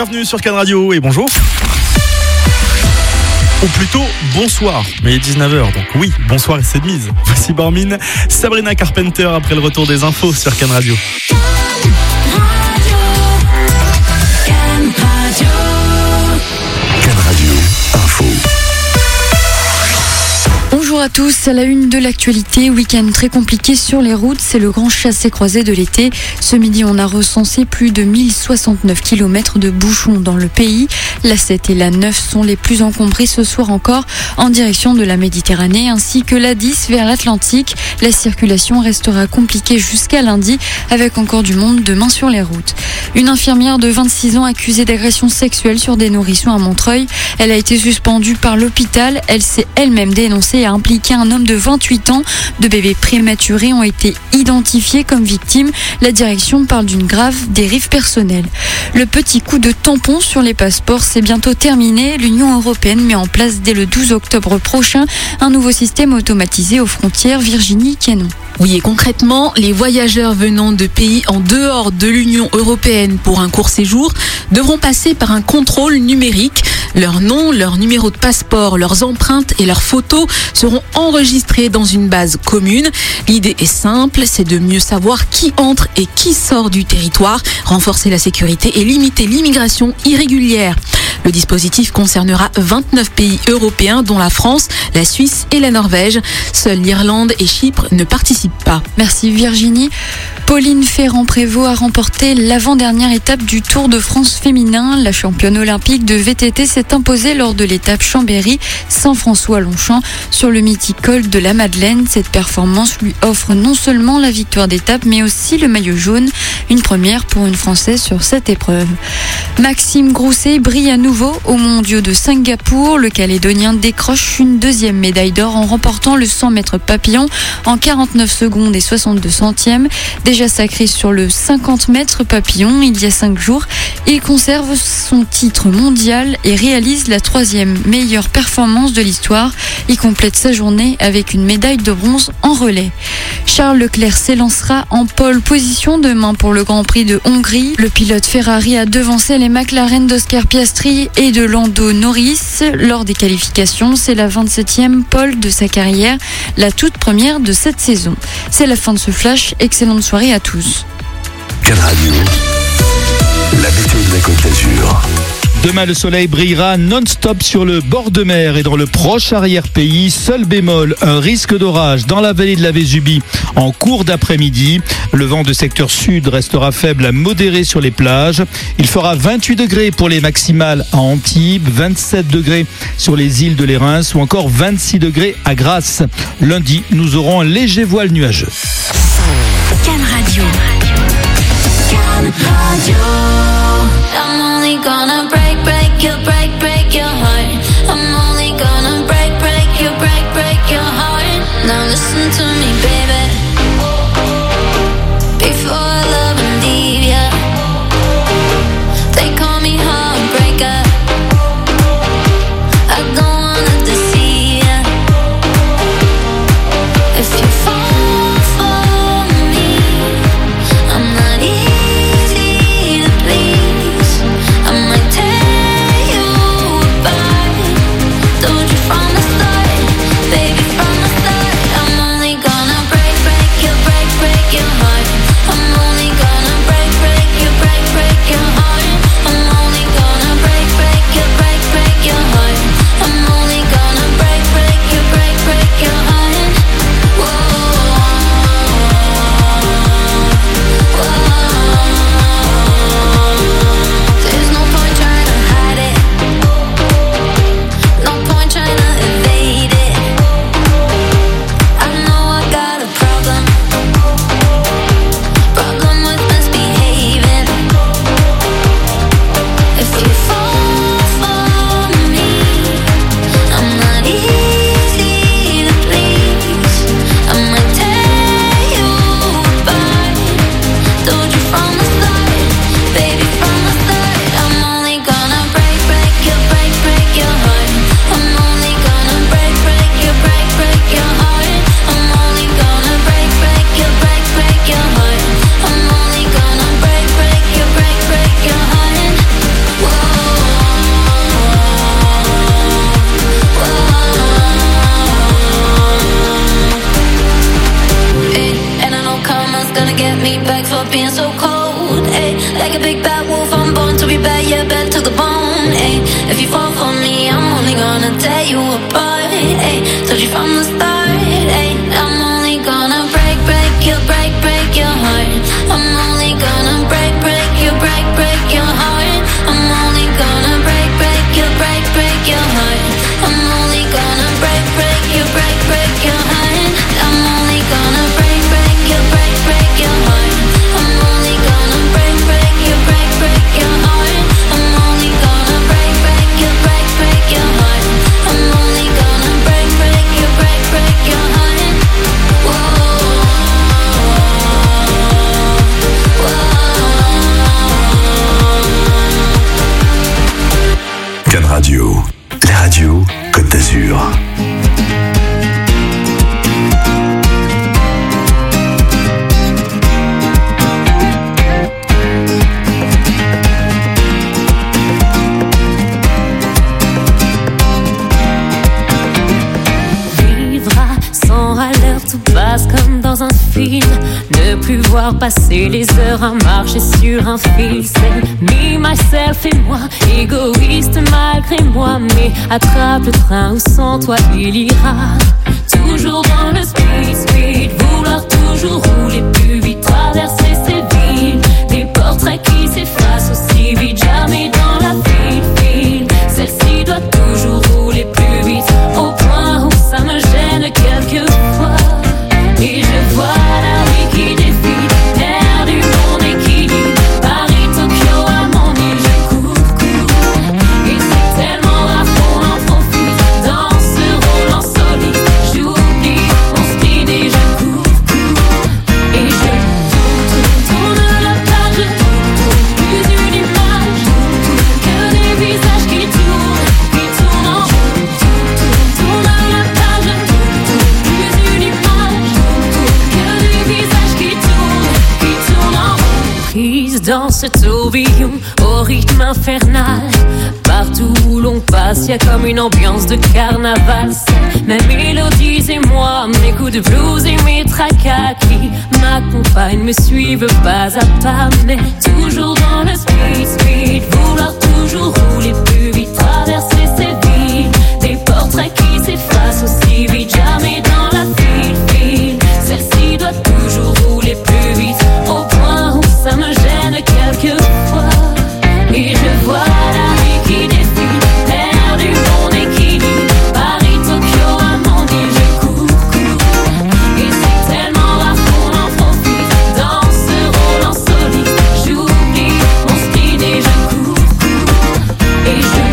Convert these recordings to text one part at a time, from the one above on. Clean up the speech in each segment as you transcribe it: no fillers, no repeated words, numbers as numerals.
Bienvenue sur Can Radio et bonjour. Ou plutôt bonsoir, mais il est 19h, donc oui, bonsoir et c'est de mise. Voici Bormin, Sabrina Carpenter après le retour des infos sur Can Radio. Can Radio Info. Bonjour à tous, à la une de l'actualité, week-end très compliqué sur les routes, c'est le grand chassé-croisé de l'été. Ce midi, on a recensé plus de 1069 km de bouchons dans le pays. La 7 et la 9 sont les plus encombrées ce soir encore en direction de la Méditerranée ainsi que la 10 vers l'Atlantique. La circulation restera compliquée jusqu'à lundi avec encore du monde demain sur les routes. Une infirmière de 26 ans accusée d'agression sexuelle sur des nourrissons à Montreuil. Elle a été suspendue par l'hôpital. Elle s'est elle-même dénoncée et a impliqué un homme de 28 ans. Deux bébés prématurés ont été identifiés comme victimes. La direction parle d'une grave dérive personnelle. Le petit coup de tampon sur les passeports, c'est bientôt terminé. L'Union européenne met en place dès le 12 octobre prochain un nouveau système automatisé aux frontières. Virginie Canon. Oui, et concrètement, les voyageurs venant de pays en dehors de l'Union européenne pour un court séjour devront passer par un contrôle numérique. Leur nom, leur numéro de passeport, leurs empreintes et leurs photos seront enregistrés dans une base commune. L'idée est simple, c'est de mieux savoir qui entre et qui sort du territoire, renforcer la sécurité et limiter l'immigration irrégulière. Le dispositif concernera 29 pays européens, dont la France, la Suisse et la Norvège. Seules l'Irlande et Chypre ne participent pas. Merci Virginie. Pauline Ferrand-Prévot a remporté l'avant-dernière étape du Tour de France féminin. La championne olympique de VTT s'est imposée lors de l'étape Chambéry-Saint-François-Longchamp sur le mythique col de la Madeleine. Cette performance lui offre non seulement la victoire d'étape, mais aussi le maillot jaune. Une première pour une Française sur cette épreuve. Maxime Grousset brille à nouveau aux Mondiaux de Singapour. Le Calédonien décroche une deuxième médaille d'or en remportant le 100 mètres papillon en 49 secondes et 62 centièmes. Déjà sacré sur le 50 mètres papillon il y a 5 jours, il conserve son titre mondial et réalise la 3e meilleure performance de l'histoire. Il complète sa journée avec une médaille de bronze en relais. Charles Leclerc s'élancera en pole position demain pour le Grand Prix de Hongrie. Le pilote Ferrari a devancé les McLaren d'Oscar Piastri et de Lando Norris lors des qualifications. C'est la 27e pole de sa carrière, la toute première de cette saison. C'est la fin de ce flash. Excellente soirée à tous. Can Radio, la météo de la Côte d'Azur. Demain, le soleil brillera non-stop sur le bord de mer et dans le proche arrière-pays. Seul bémol, un risque d'orage dans la vallée de la Vésubie en cours d'après-midi. Le vent de secteur sud restera faible à modéré sur les plages. Il fera 28 degrés pour les maximales à Antibes, 27 degrés sur les îles de l'Érins ou encore 26 degrés à Grasse. Lundi, nous aurons un léger voile nuageux. Can Radio. Can Radio. I'm only gonna break your heart. I'm only gonna break your heart. Now listen to me, baby. Before I love and leave ya, they call me heartbreaker. I don't wanna deceive ya. If you fall for me, I'm not easy to please. I might tear you being so cold. Ay, like a big bad wolf, I'm born to be bad, yeah, bad to the bone. Ay, if you fall for me, I'm only gonna tear you apart. Ay, told you from the start. Ay, I'm only gonna break your heart. I'm only gonna break your heart. I'm only gonna break your heart. I'm only gonna break your heart. I'm only gonna break your heart. I'm only gonna break your heart. I'm only gonna break your heart. I'm only gonna break your heart. Can Radio, la radio Côte d'Azur. Tout passe comme dans un film. Ne plus voir passer les heures à marcher sur un fil. C'est me, myself et moi, égoïste malgré moi. Mais attrape le train où sans toi il ira. Toujours dans le speed, vouloir toujours rouler plus vite, traverser ces villes. Des portraits qui s'effacent aussi vite, jamais dans la file. Celle-ci doit toujours rouler plus vite, au point où ça me gêne quelquefois. Et je vois la vie qui défile, perdu mon équilibre. Paris, Tokyo, à mon île, je cours. Et c'est tellement rare qu'on en profite. Dans ce rôle en soliste, j'oublie mon speed et je cours. Et je tourne la page, plus une image que des visages qui tournent en rond. Tourne la page, plus une image que des visages qui tournent en rond. Prise dans ce tourbillon au rythme infernal. Partout où l'on passe, y a comme une ambiance de carnaval. C'est mes mélodies et moi, mes coups de blues et mes tracas qui m'accompagnent, me suivent pas à pas, mais toujours dans le speed, vouloir toujours rouler plus vite, traverser ces villes. Des portraits qui s'effacent aussi vite, jamais dans la file. Celle-ci doit toujours rouler plus vite, au point où ça me gêne quelquefois. Et je vois la vie qui défile, perdu mon équilibre. Paris, Tokyo, à mon île, je cours. Et c'est tellement rare qu'on en profite. Dans ce rôle en soliste, j'oublie mon speed et je cours. Et je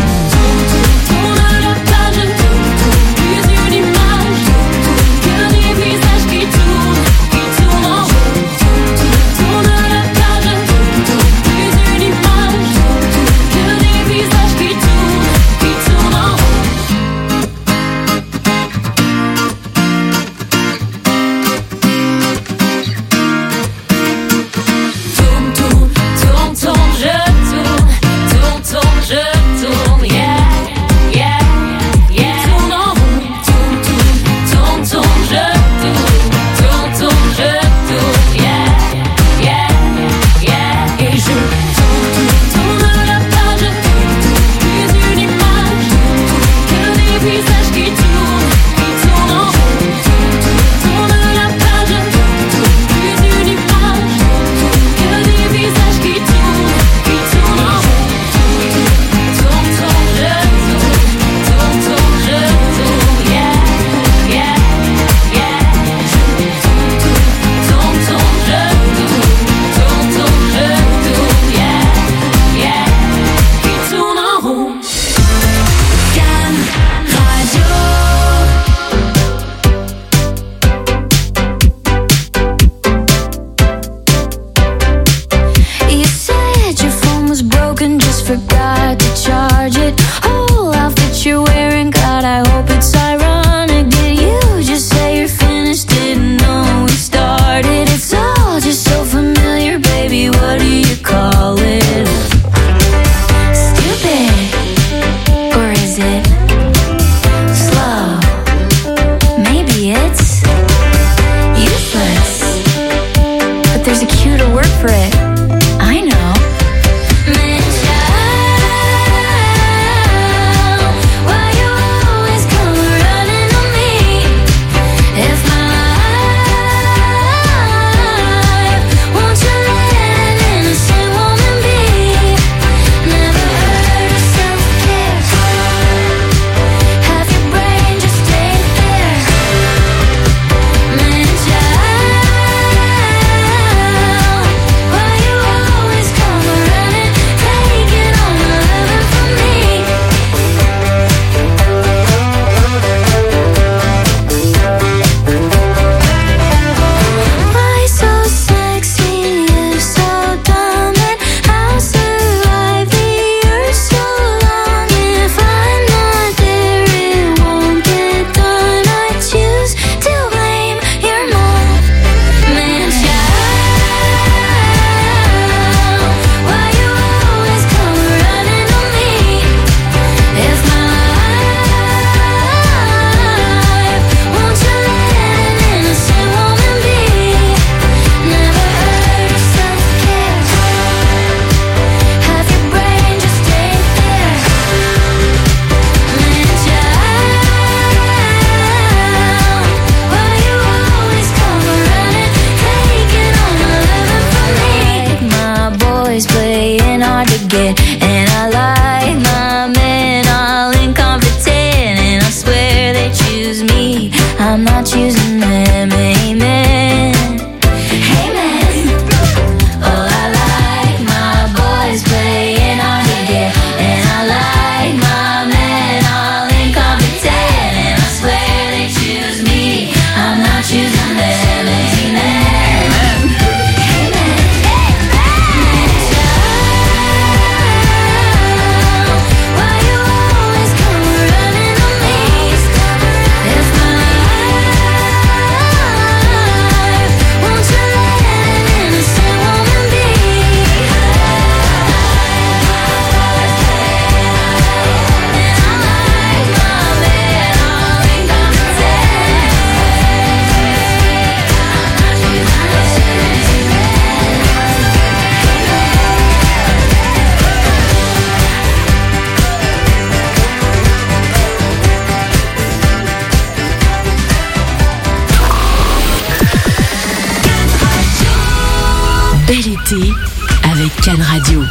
Can Radio.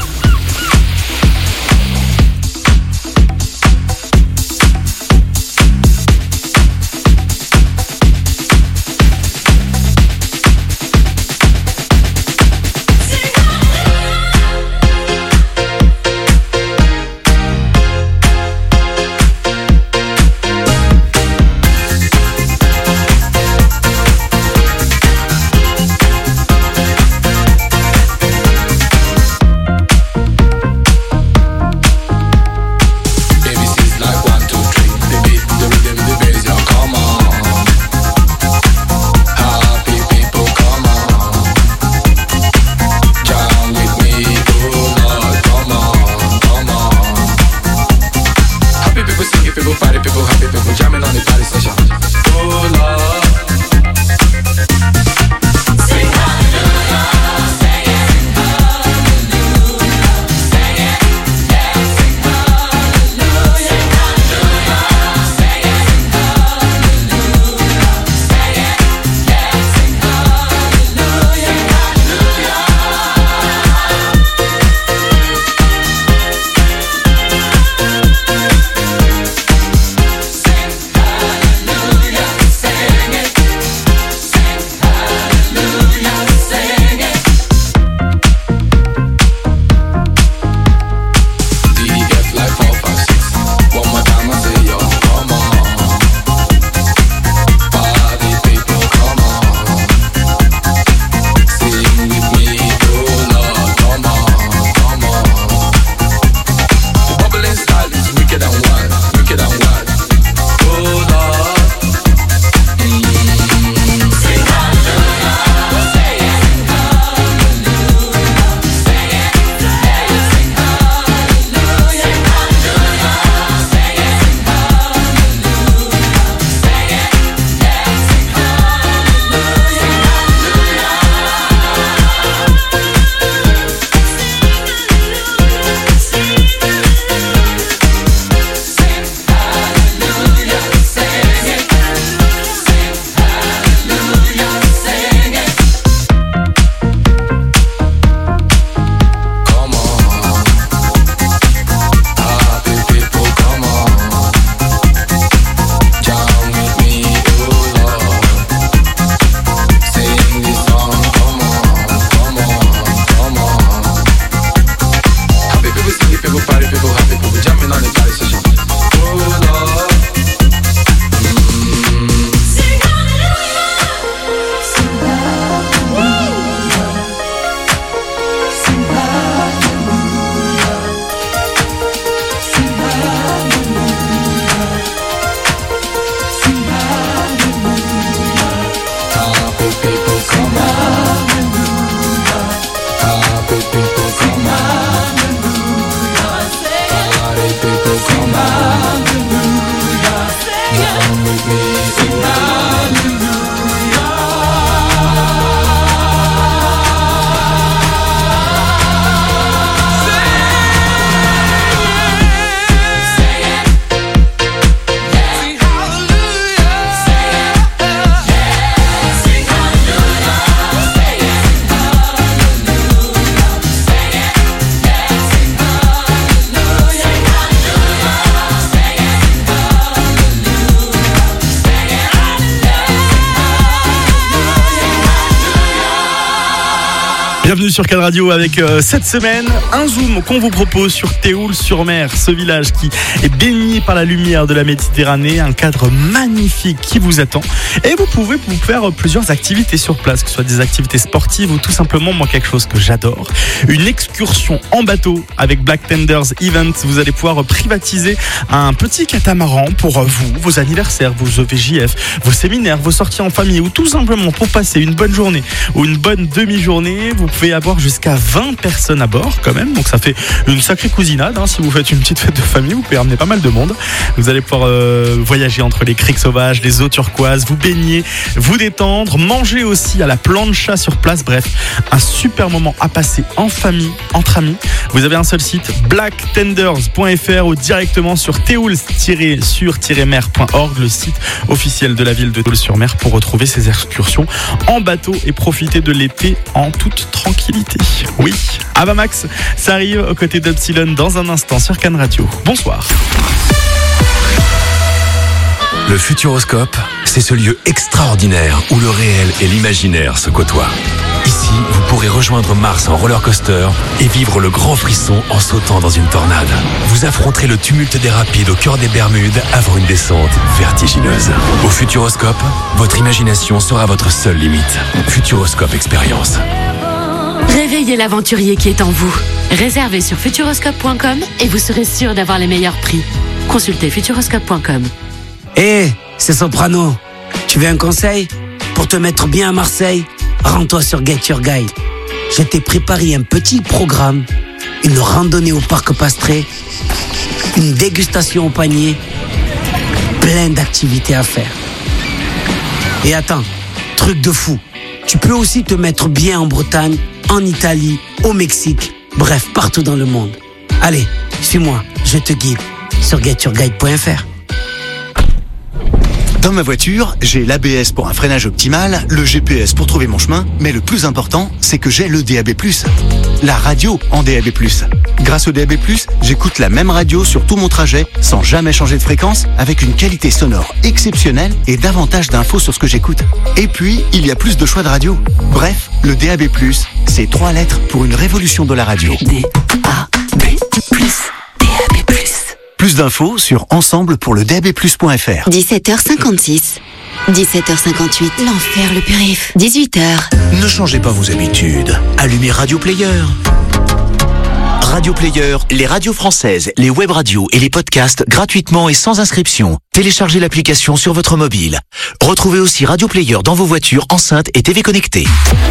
Bienvenue sur Can Radio avec cette semaine un zoom qu'on vous propose sur Théoul-sur-Mer, ce village qui est baigné par la lumière de la Méditerranée, un cadre magnifique qui vous attend. Et vous pouvez vous faire plusieurs activités sur place, que ce soit des activités sportives ou tout simplement, moi, quelque chose que j'adore, une excursion en bateau avec Black Tenders Event. Vous allez pouvoir privatiser un petit catamaran pour vous, vos anniversaires, vos EVJF, vos séminaires, vos sorties en famille ou tout simplement pour passer une bonne journée ou une bonne demi-journée. Vous pouvez avoir jusqu'à 20 personnes à bord quand même, donc ça fait une sacrée cousinade, hein. Si vous faites une petite fête de famille, vous pouvez ramener pas mal de monde. Vous allez pouvoir voyager entre les criques sauvages, les eaux turquoises, vous baigner, vous détendre, manger aussi à la plancha sur place. Bref, un super moment à passer en famille, entre amis. Vous avez un seul site, blacktenders.fr, ou directement sur théouls-sur-mer.org, le site officiel de la ville de Théouls-sur-Mer, pour retrouver ces excursions en bateau et profiter de l'été en toute tranquillité. Oui, Avamax, ça arrive aux côtés d'Epsilon dans un instant sur Cannes Radio. Bonsoir. Le Futuroscope, c'est ce lieu extraordinaire où le réel et l'imaginaire se côtoient. Ici, vous pourrez rejoindre Mars en roller coaster et vivre le grand frisson en sautant dans une tornade. Vous affronterez le tumulte des rapides au cœur des Bermudes avant une descente vertigineuse. Au Futuroscope, votre imagination sera votre seule limite. Futuroscope Expérience. Réveillez l'aventurier qui est en vous. Réservez sur futuroscope.com et vous serez sûr d'avoir les meilleurs prix. Consultez futuroscope.com. C'est Soprano. Tu veux un conseil? Pour te mettre bien à Marseille, rends-toi sur Get Your Guide. Je t'ai préparé un petit programme, une randonnée au parc Pastré, une dégustation au panier, plein d'activités à faire. Et attends, truc de fou, tu peux aussi te mettre bien en Bretagne, en Italie, au Mexique, bref, partout dans le monde. Allez, suis-moi, je te guide sur getyourguide.fr. Dans ma voiture, j'ai l'ABS pour un freinage optimal, le GPS pour trouver mon chemin, mais le plus important, c'est que j'ai le DAB+, la radio en DAB+. Grâce au DAB+, j'écoute la même radio sur tout mon trajet, sans jamais changer de fréquence, avec une qualité sonore exceptionnelle et davantage d'infos sur ce que j'écoute. Et puis, il y a plus de choix de radio. Bref, le DAB+, c'est 3 lettres pour une révolution de la radio. DAB+. Plus d'infos sur ensemblepourledabplus.fr. 17h56, 17h58, l'enfer le périph', 18h. Ne changez pas vos habitudes. Allumez Radio Player. Radio Player, les radios françaises, les web radios et les podcasts gratuitement et sans inscription. Téléchargez l'application sur votre mobile. Retrouvez aussi Radio Player dans vos voitures, enceintes et TV connectées.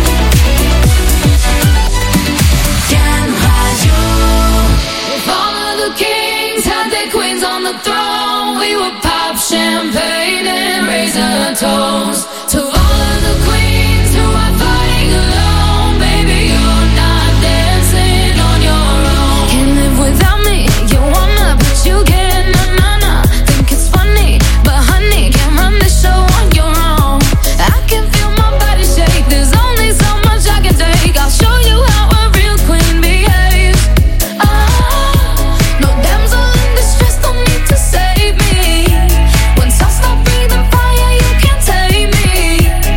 Queens on the throne, we would pop champagne and raise a toast to all of the queens who are fighting alone. Baby, you're not dancing on your own. Can't live without me, you wanna, but you can't. Na. Think it's funny, but honey, can't run this show on your own. I can feel my body shake, there's only so much I can take. I'll show you how a real queen behaves. No damsel in distress, don't need to save me. Once I stop breathing fire, you can't take me.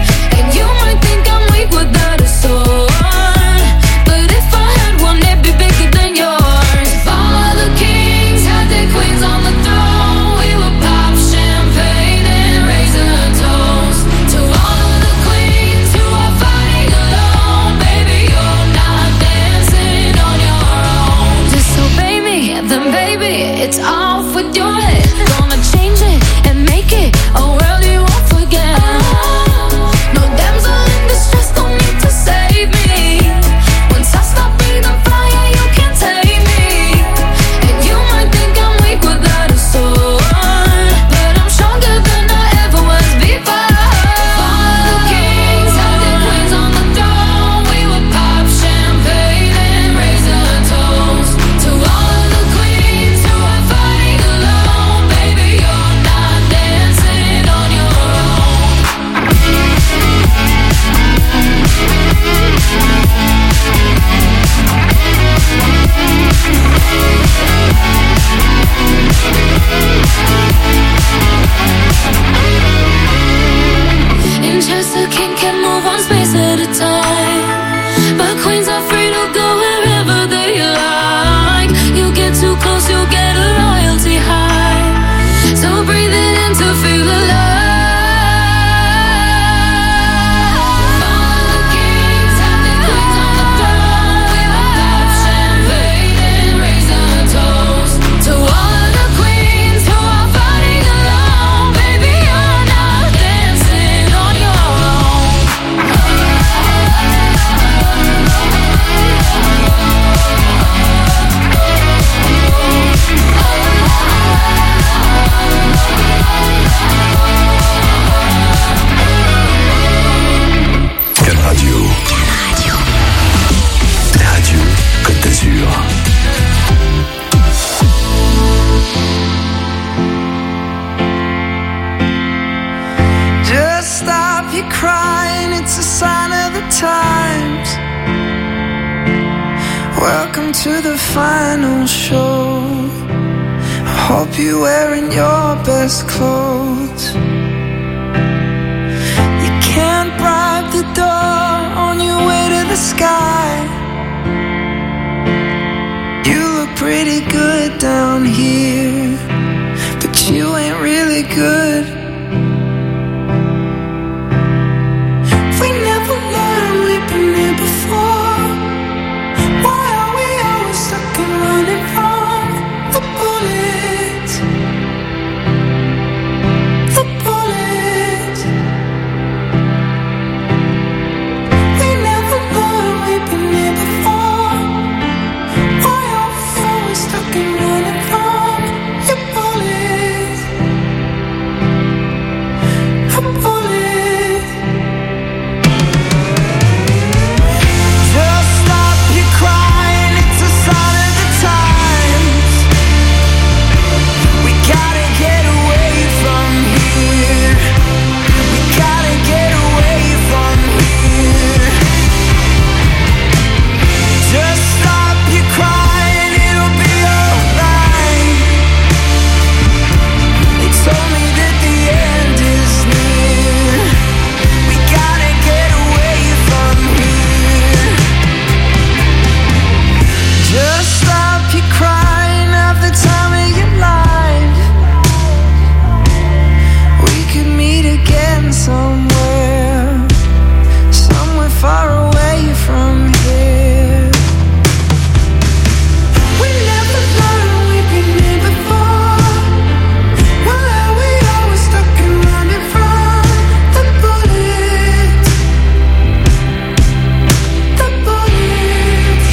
times. Welcome to the final show. I hope you're wearing your best clothes. You can't bribe the door on your way to the sky. You look pretty good down here, but you ain't really good. We never learned, we've been here before. Why are we always stuck and running from the bullets? The bullets. We never learned, we've been here before. Why are we always stuck and running from your bullets? A bullet. Just stop your crying, it's a sign of the times. We gotta get away from here. We gotta get away from here. Just stop your crying, it'll be alright. They told me that the end is near. We gotta get away from here. Just stop your crying, have the time of your life. We could meet again somewhere, somewhere far away from here. We never learned, we've been here before. Why are we always stuck and running from the bullets? The bullets.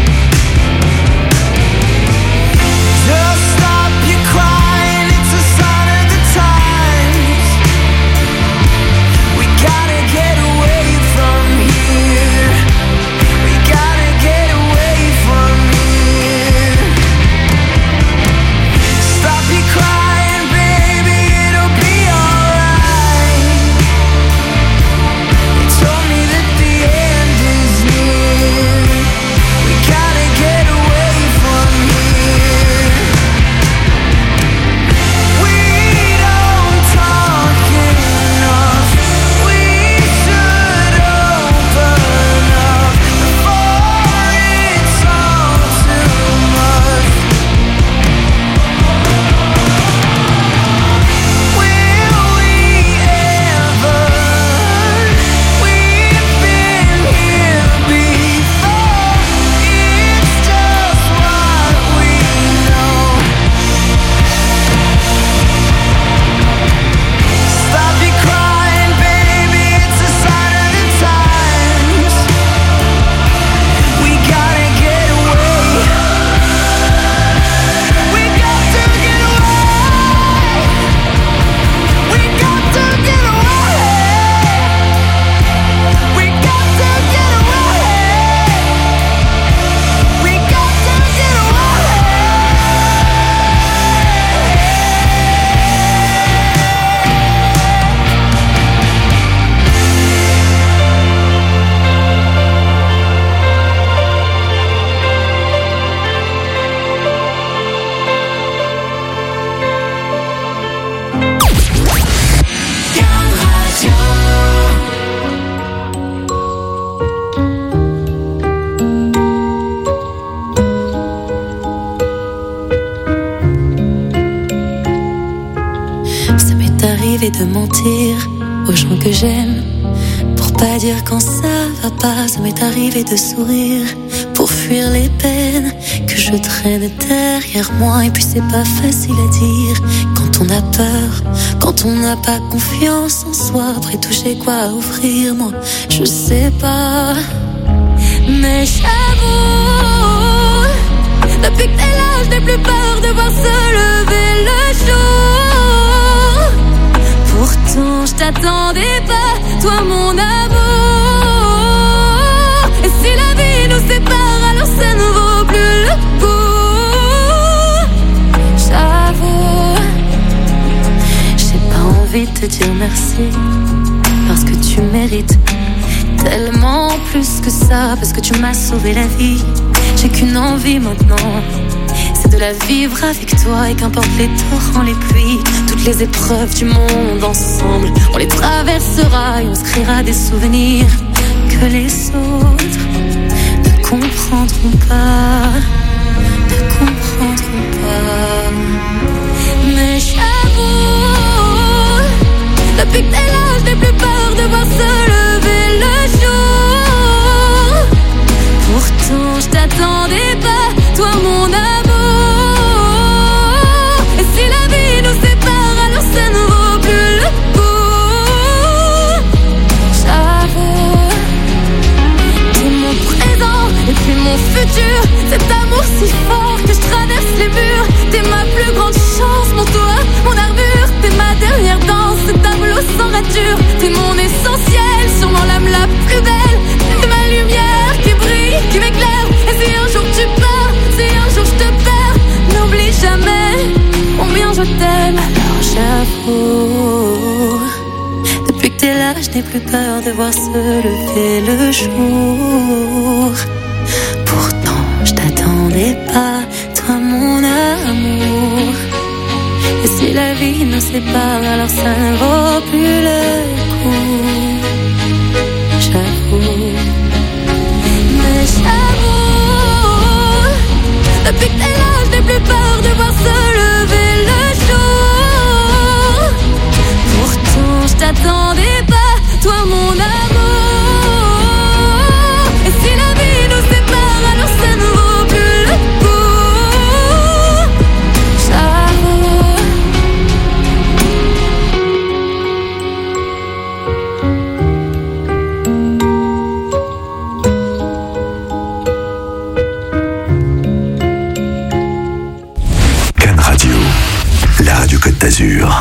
Just stop your crying, it's a sign of the times. We gotta get away from here. We gotta get away from here. Stop your crying, baby, it'll be alright. They told me that the end is near. We gotta get away from here. We don't talk enough. We should open up before it's all too much. Will we ever? We've been here before. It's just what we know. Stop your crying, baby, it's a sign of the times. We gotta get away. We got to get away. We got to get away. We got to get away. We got to get away. Ça m'est arrivé de mentir aux gens que j'aime pour pas dire quand ça va pas. Ça m'est arrivé de sourire pour fuir les peines que je traîne derrière moi. Et puis c'est pas facile à dire quand on a peur, quand on n'a pas confiance en soi. Après tout j'ai quoi à offrir, moi je sais pas. Mais j'avoue, depuis que t'es là je n'ai plus peur de voir se lever le jour. Pourtant je t'attendais pas, toi mon amour. Et si la vie nous sépare, alors ça ne vaut plus le coup. J'avoue, j'ai pas envie de te dire merci, parce que tu mérites Tellement plus que ça, parce que tu m'as sauvé la vie. J'ai qu'une envie maintenant, c'est de la vivre avec toi. Et qu'importe les torrents, les pluies, toutes les épreuves du monde ensemble, on les traversera et on se créera des souvenirs que les autres ne comprendront pas, ne comprendront pas. Mais j'avoue, depuis que t'es là, je n'ai plus peur de voir se lever le jour. Pourtant je t'attendais pas, toi mon amour. Et si la vie nous sépare, alors ça ne vaut plus le coup. J'avoue, t'es mon présent et puis mon futur. Cet amour si fort que je traverse les murs. T'es ma plus grande chance, mon toit, mon armure. T'es ma dernière danse, ce tableau sans rature. T'es mon essentiel, sûrement l'âme la plus belle. T'es ma lumière qui brille, qui m'éclaire. Et si un jour tu pars, si un jour je te perds, n'oublie jamais combien je t'aime. Alors j'avoue, depuis que t'es là, je n'ai plus peur de voir se lever le jour. Pourtant je t'attendais pas, toi mon amour. Et si la vie nous sépare, alors ça ne vaut plus le coup. J'avoue, mais j'avoue, depuis que t'es là, je n'ai plus peur de voir se lever le jour. Pourtant je t'attendais pas, toi mon amour. Et si la vie nous sépare, alors ça ne vaut plus le coup. J'avoue. Cannes Radio, la radio Côte d'Azur.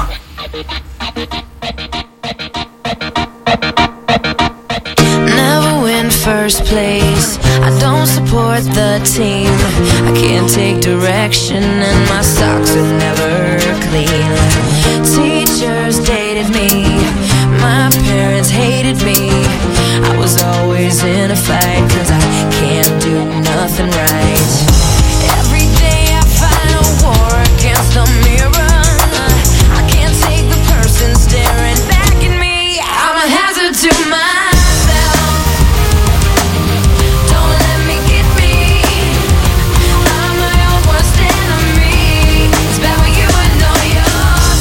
Never win first place. I don't support the team. I can't take direction and my socks are never clean. Teachers dated me. My parents hated me. I was always in a fight 'cause I can't do nothing right. Every day I fight a war against the mirror. I can't take the person staring back at me. I'm a hazard to myself. Don't let me get me. I'm my own worst enemy. It's bad when you know yourself.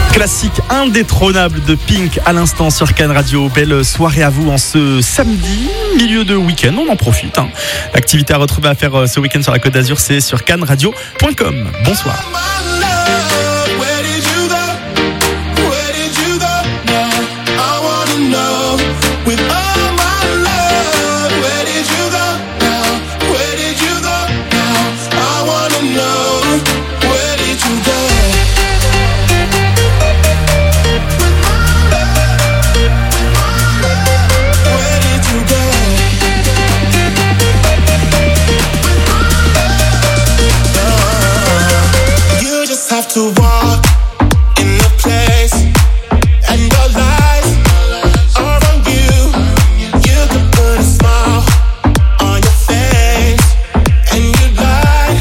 Classique indétrônable de Pink à l'instant sur Cannes Radio. Belle soirée à vous en ce samedi, milieu de week-end, on en profite. L'activité à retrouver à faire ce week-end sur la Côte d'Azur, c'est sur cannesradio.com. Bonsoir. To walk in the place, and your lights are on you. You could put a smile on your face, and you light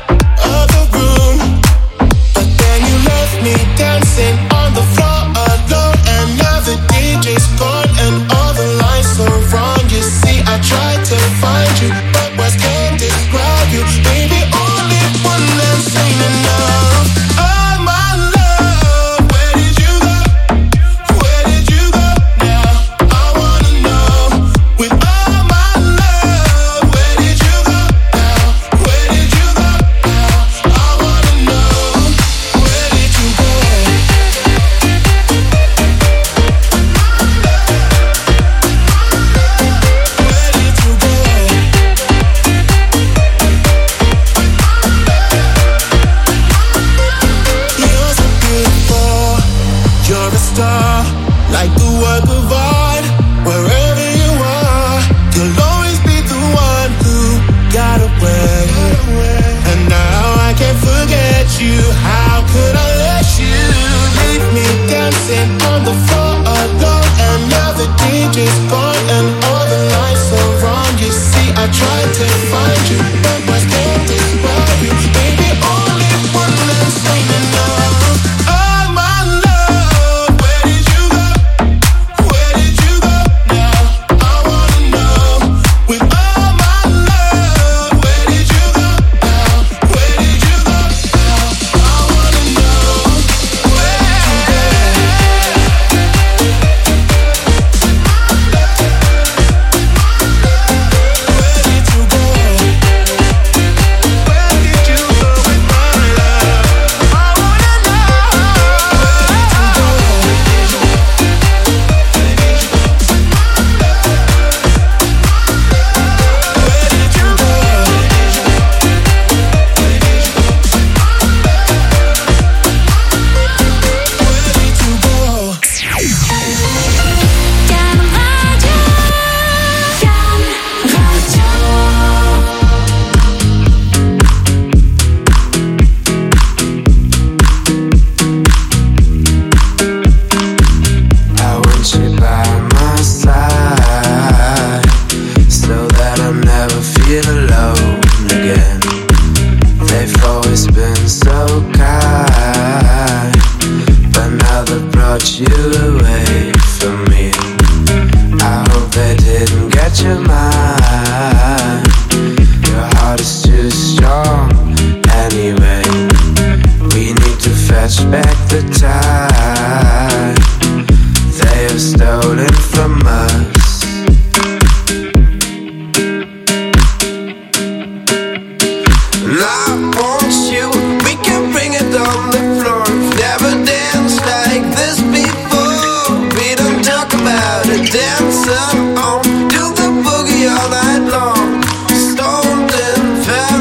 up the room. But then you left me dancing on the floor alone, and now the DJ's gone and all the lights are wrong. You see, I tried to find you, but words can't describe you. Baby, only one that's ain't enough.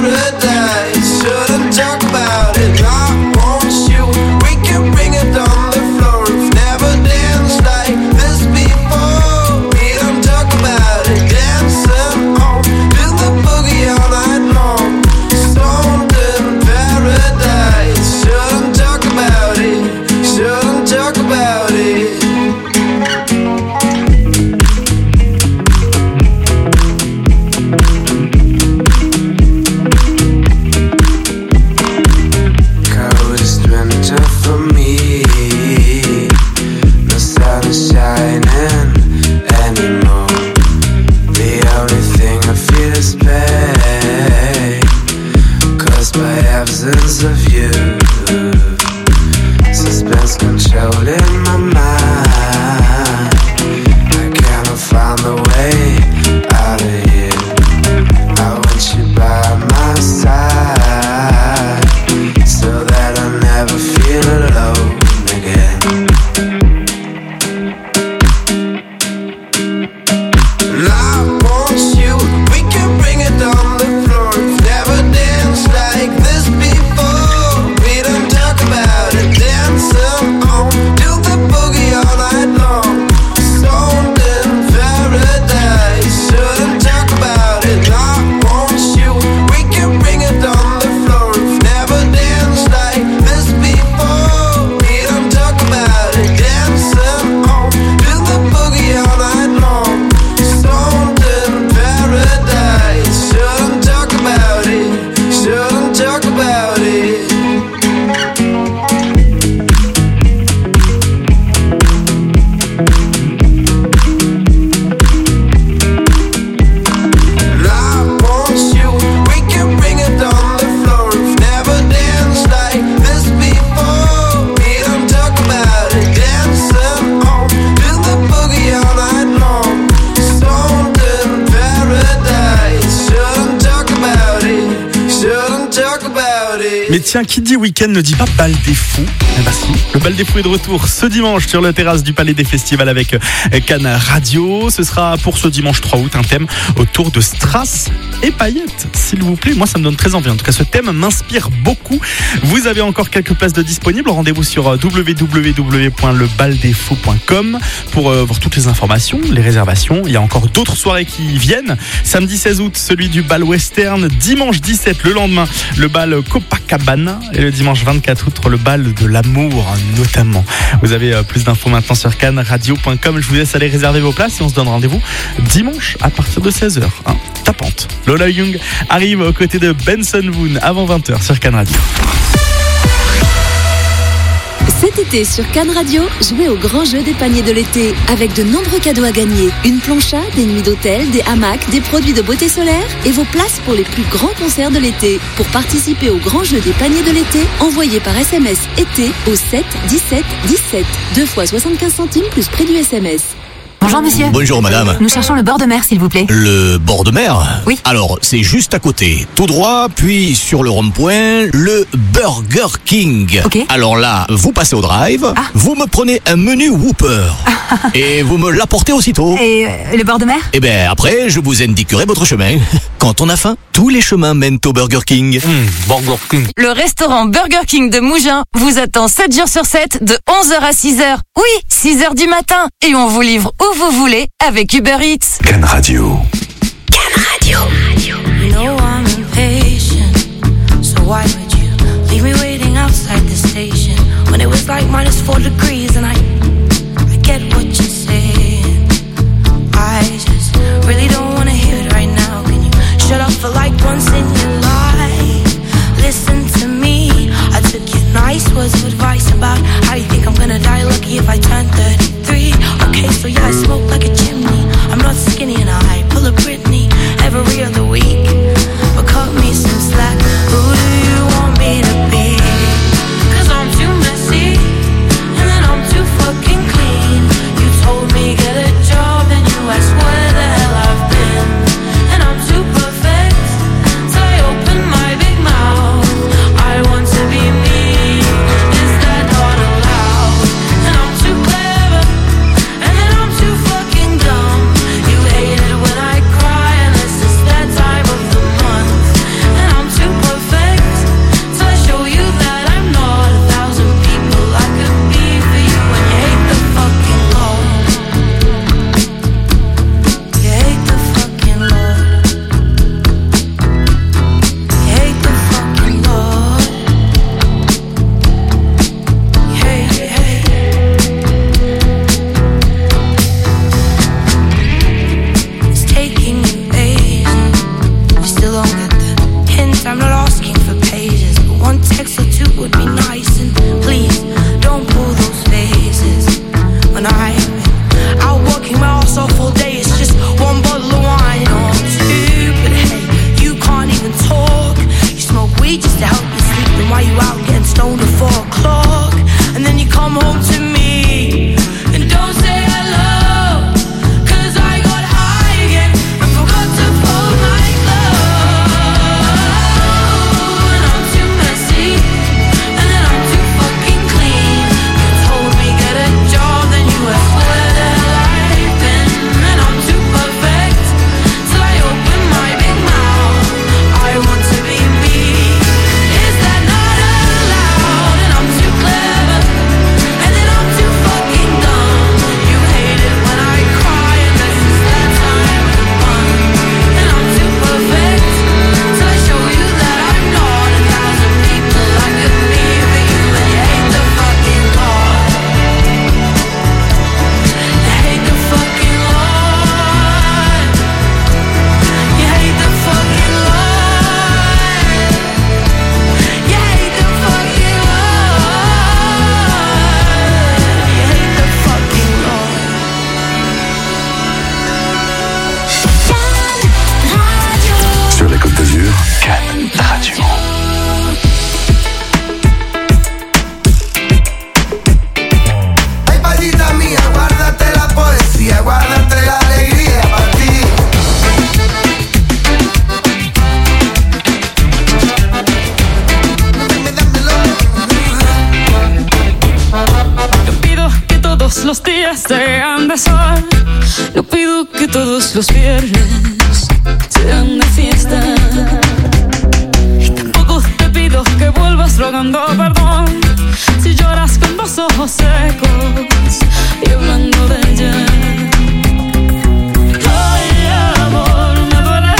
Shouldn't talk about it. I want you. We can bring it on. Tiens, qui dit week-end ne dit pas bal des fous. Eh ben si, le bal des fous est de retour ce dimanche sur la terrasse du Palais des Festivals avec Cannes Radio. Ce sera pour ce dimanche 3 août un thème autour de strass et paillettes, s'il vous plaît. Moi, ça me donne très envie. En tout cas, ce thème m'inspire beaucoup. Vous avez encore quelques places de disponibles. Rendez-vous sur www.lebaldesfous.com pour voir toutes les informations, les réservations. Il y a encore d'autres soirées qui viennent. Samedi 16 août, celui du bal western. Dimanche 17, le lendemain, le bal Copacabana. Et le dimanche 24 août, le bal de l'amour, notamment. Vous avez plus d'infos maintenant sur cannesradio.com. Je vous laisse aller réserver vos places et on se donne rendez-vous dimanche à partir de 16h. Tapante. Lola Young arrive aux côtés de Benson Boone avant 20h sur Cannes Radio. Cet été sur Cannes Radio, jouez au grand jeu des paniers de l'été avec de nombreux cadeaux à gagner. Une plancha, des nuits d'hôtel, des hamacs, des produits de beauté solaire et vos places pour les plus grands concerts de l'été. Pour participer au grand jeu des paniers de l'été, envoyez par SMS été au 7 17 17. 2 fois 75 centimes plus prix du SMS. Bonjour monsieur. Bonjour madame. Nous cherchons le bord de mer s'il vous plaît. Le bord de mer ? Oui. Alors, c'est juste à côté. Tout droit, puis sur le rond-point, le Burger King. Ok. Alors là, vous passez au drive, vous me prenez un menu Whopper. Et vous me l'apportez aussitôt. Et le bord de mer ? Et ben après, je vous indiquerai votre chemin. Quand on a faim, tous les chemins mènent au Burger King. Burger King. Le restaurant Burger King de Mougins vous attend 7 jours sur 7 de 11h à 6h. Oui, 6h du matin. Et on vous livre où vous voulez avec Uber Eats. Cannes Radio. Cannes Radio. You know I'm impatient, so why would you leave me waiting outside the station when it was like -4 degrees and I get what you're saying. I just really don't want to hear it right now. Can you shut up for like once in your life? Listen to me, I took your nice words of advice about how you think I'm gonna die lucky if I turn 33. Okay, so yeah, I smoke like a chimney. I'm not skinny and I pull a Britney every other week. But cut me some slack. Who do you want me to be? 'Cause I'm too messy and then I'm too fucking clean. You told me get a job and you asked where the hell I've been. And I'm too perfect, so I open my big mouth. I want to be me, is that not allowed? And I'm too clever, and then I'm too fucking dumb. You hate it when I los días sean de sol. No pido que todos los viernes sean de fiesta. Y tampoco te pido que vuelvas rogando perdón si lloras con los ojos secos y hablando de ella. Ay, amor, me duele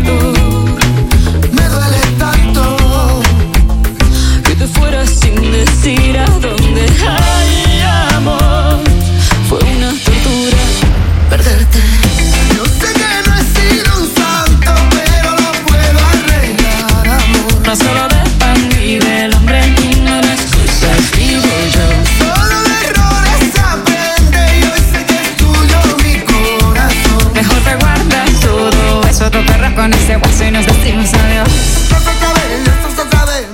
tanto que te fueras sin decir a dónde. Ay, amor, fue una tortura perderte. Yo sé que no he sido un santo, pero lo puedo arreglar, amor. No solo de pan vive el hombre y no de excusas vivo yo. Solo de errores aprende y hoy sé que es tuyo mi corazón. Mejor te guardas todo eso, tú perras con ese hueso y nos decimos adiós. Estás otra vez, estás otra vez.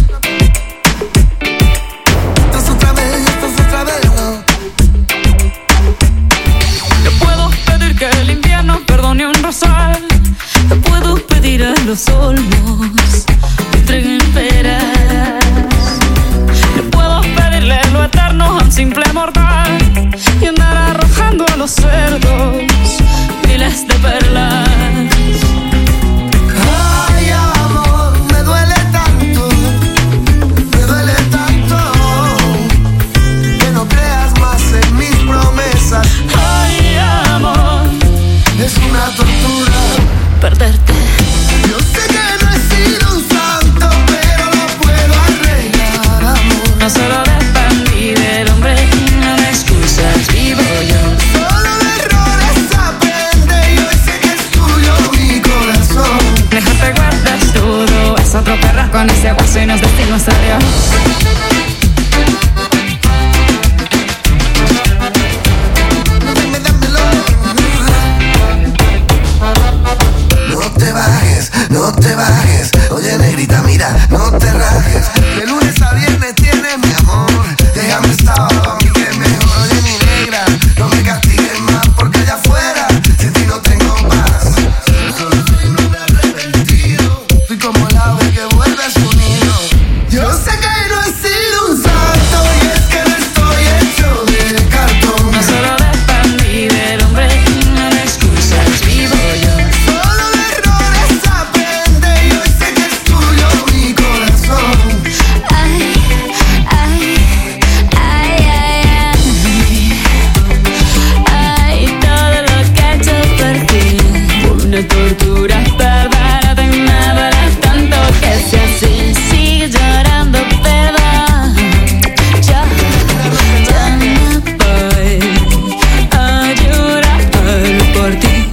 Estás otra vez, estás otra vez. Te puedo pedir que el invierno perdone un rosal. Te puedo pedir a los olmos que entreguen peras. Le puedo pedirle lo eterno a un simple mortal y andar arrojando a los cerdos miles de perlas. Ay, amor, me duele tanto que no creas más en mis promesas. Ay, amor, es una tortura perderte. Yo sé que no he sido un santo, pero lo puedo arreglar, amor. No solo de pan vive el hombre y no de excusas vivo yo. Solo de errores aprende y hoy sé que es tuyo mi corazón. Mejor te guardas todo eso, otro perras con ese hueso y nos decimos adiós. No te bajes, oye negrita, mira, no te rajes. De lunes a viernes tienes mi amor. Déjame sábado a mí que es mejor. Oye mi negra, no me castigues más porque allá afuera sin ti no tengo paz. Solo soy un hombre arrepentido. Fui como el ave que vuelve a su nido. Yo sé que no he sido un santo y es que no estoy hecho de cartón. No solo de pan vive el hombre y no de excusas vivo yo. Solo de errores aprende y hoy sé que es tuyo mi corazón. Ay, ay, ay, ay, ay. Ay, todo lo que he hecho por ti fue una tortura, perdónate, me duele tanto que sea así, sigue llorando, perdón. Ya no voy a llorar por ti.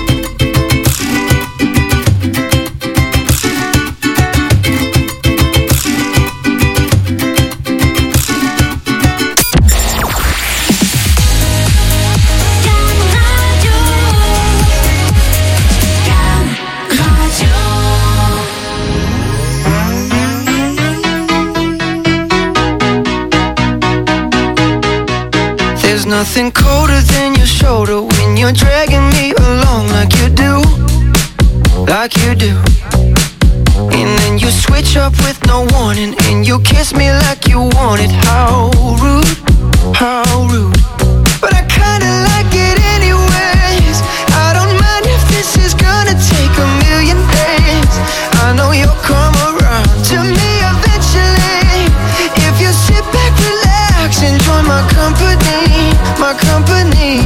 There's nothing colder than your shoulder when you're dragging me along like you do, like you do. And then you switch up with no warning and you kiss me like you want it. How rude, how rude. But I kinda like it anyways. I don't mind if this is gonna take a million days. I know you'll come around to me eventually. If you sit back, relax, enjoy my company, my company.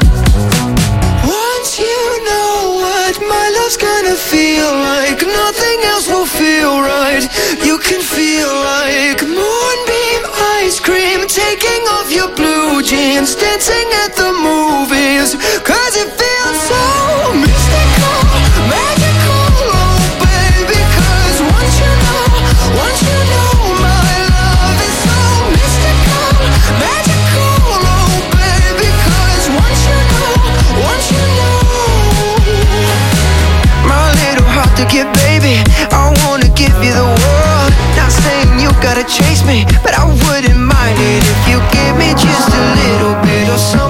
Once you know what my love's gonna feel like, nothing else will feel right. You can feel like moonbeam ice cream, taking off your blue jeans, dancing at the movies. Cause it feels so mystical, magical, oh baby. Cause once you know my love is so mystical, magical, oh baby. Cause once you know my little heart to get, baby, I wanna give you the world. Not saying you gotta chase me, but I wouldn't mind it if you give me just a little bit of something.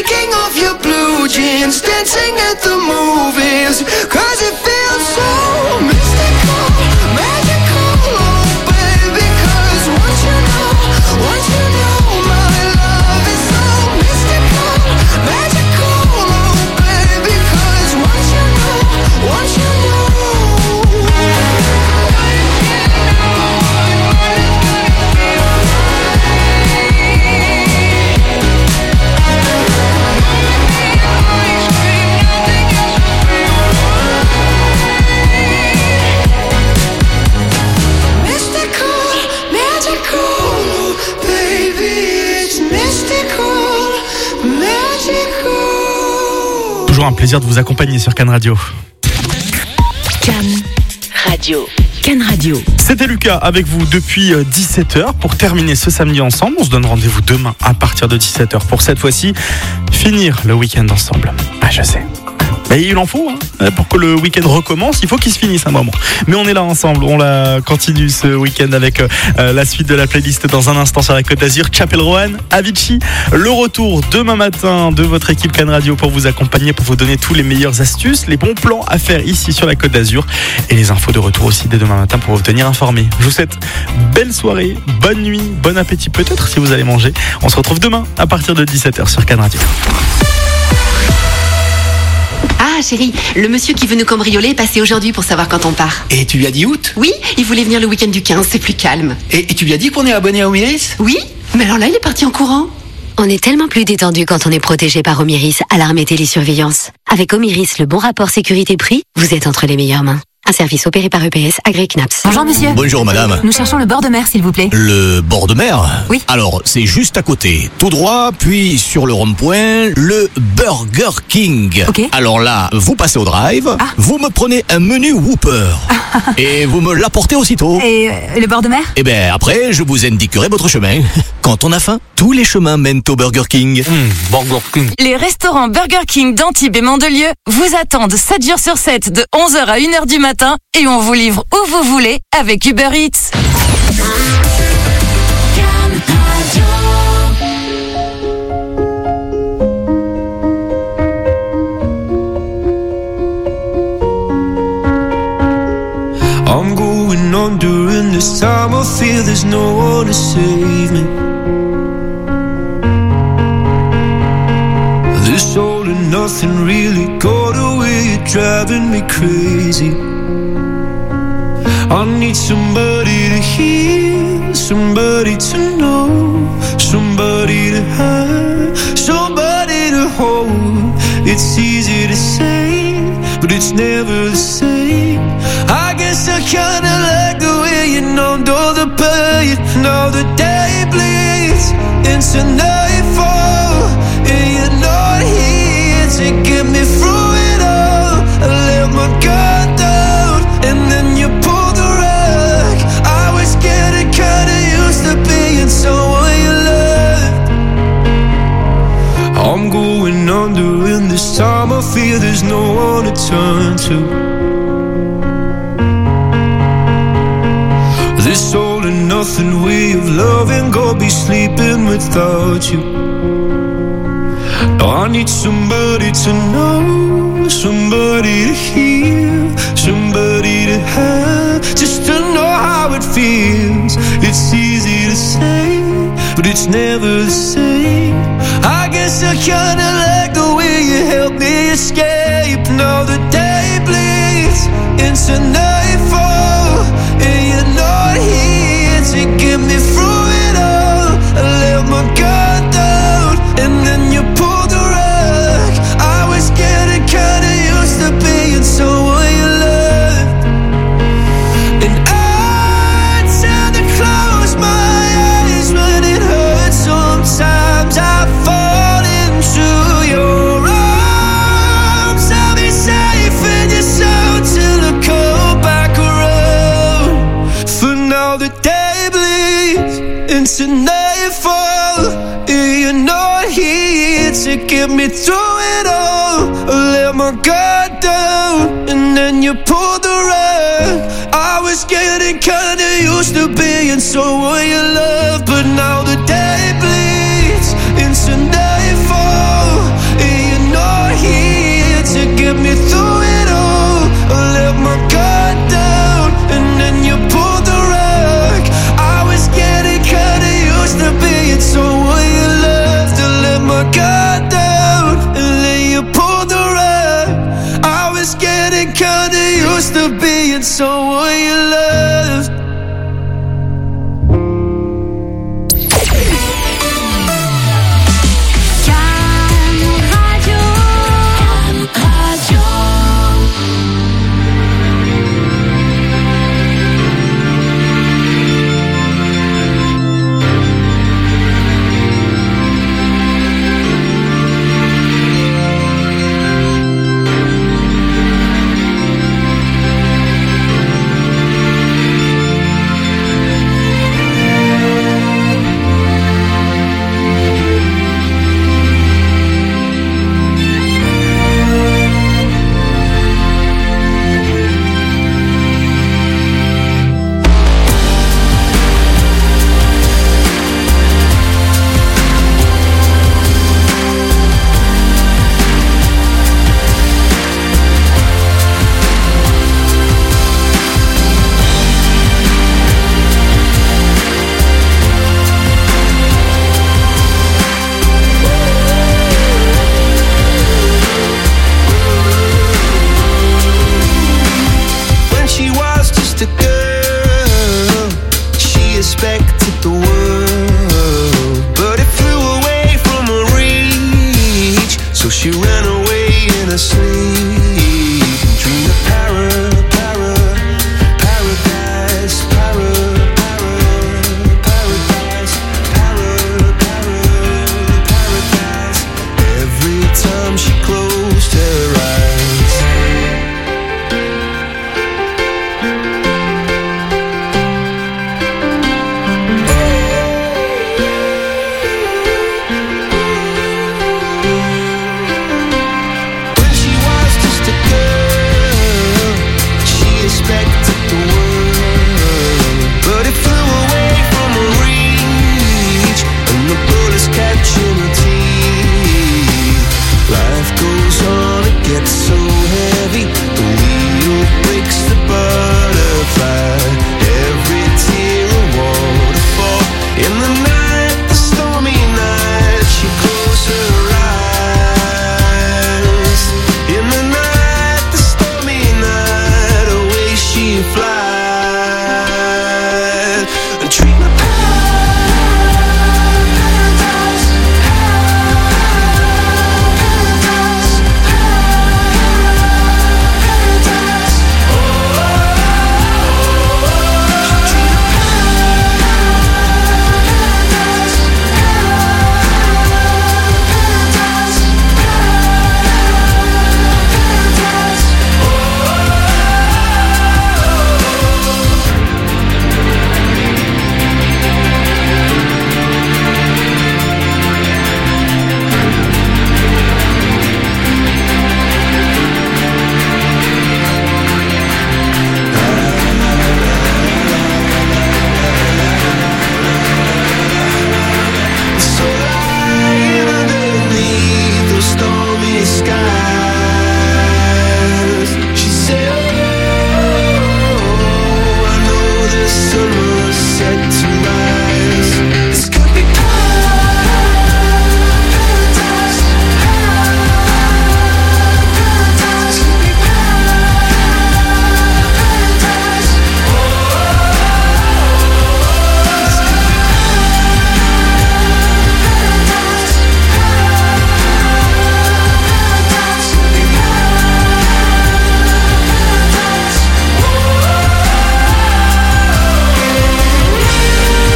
Taking off your blue jeans, dancing at the movies, 'cause it feels so mystical, magical, oh baby, 'cause once you know my love is so mystical, magical, oh baby, 'cause once you know. Toujours un plaisir de vous accompagner sur Cannes Radio. Cannes Radio. Cannes Radio. C'était Lucas avec vous depuis 17h pour terminer ce samedi ensemble. On se donne rendez-vous demain à partir de 17h pour cette fois-ci finir le week-end ensemble. Ah, je sais. Mais il en faut, hein. Pour que le week-end recommence, il faut qu'il se finisse un moment. Mais on est là ensemble, on la continue ce week-end avec la suite de la playlist dans un instant sur la Côte d'Azur. Chapel Roan, Avicii, le retour demain matin de votre équipe Cannes Radio pour vous accompagner, pour vous donner tous les meilleures astuces, les bons plans à faire ici sur la Côte d'Azur et les infos de retour aussi dès demain matin pour vous tenir informés. Je vous souhaite belle soirée, bonne nuit, bon appétit peut-être si vous allez manger. On se retrouve demain à partir de 17h sur Cannes Radio. Ah chérie, le monsieur qui veut nous cambrioler est passé aujourd'hui pour savoir quand on part. Et tu lui as dit août? Oui, il voulait venir le week-end du 15, c'est plus calme. Et tu lui as dit qu'on est abonné à Omiris? Oui, mais alors là il est parti en courant. On est tellement plus détendu quand on est protégé par Omiris, alarme et télésurveillance. Avec Omiris, le bon rapport sécurité-prix, vous êtes entre les meilleures mains. Un service opéré par EPS, agréé CNAPS. Bonjour monsieur. Bonjour madame. Nous cherchons le bord de mer s'il vous plaît. Le bord de mer? Oui. Alors, c'est juste à côté. Tout droit, puis sur le rond-point, le Burger King. Ok. Alors là, vous passez au drive, vous me prenez un menu Whopper. Et vous me l'apportez aussitôt. Et le bord de mer? Et ben après, je vous indiquerai votre chemin. Quand on a faim, tous les chemins mènent au Burger King. Burger King. Les restaurants Burger King d'Antibes et Mandelieu vous attendent 7 jours sur 7 de 11h à 1h du matin et on vous livre où vous voulez avec Uber Eats. I'm going on during this time. I feel there's no one to save me. This all and nothing really got away. You're driving me crazy. I need somebody to hear, somebody to know, somebody to have, somebody to hold. It's easy to say, but it's never the same. I guess I kinda like the way you numbed all the pain. Now the day bleeds into nightfall, and you're not here to get me through it all. I let my guard down, and then you pulled the rug. I was getting kinda used to being someone you loved. I'm going under, and this time I feel there's no one to turn to. This all and nothing way of loving, go be sleeping without you. Now I need somebody to know, somebody to hear, somebody to have, just to know how it feels. It's easy to say, but it's never the same. I guess I kinda like the way you help me escape. Now the day bleeds into nightfall, and you're not here to get me through it all. I let my guard down, and then you pulled the rug. I was getting kinda used to being someone you loved, and I tend to close my eyes when it hurts. Sometimes I fall into your arms. I'll be safe in your soul till I come back around. For now the day bleeds into nightfall, and you're not here to get me through it all. I let my guard down, and then you pulled the rug. I was getting kinda used to being someone you love, but now the day bleeds into nightfall, expected the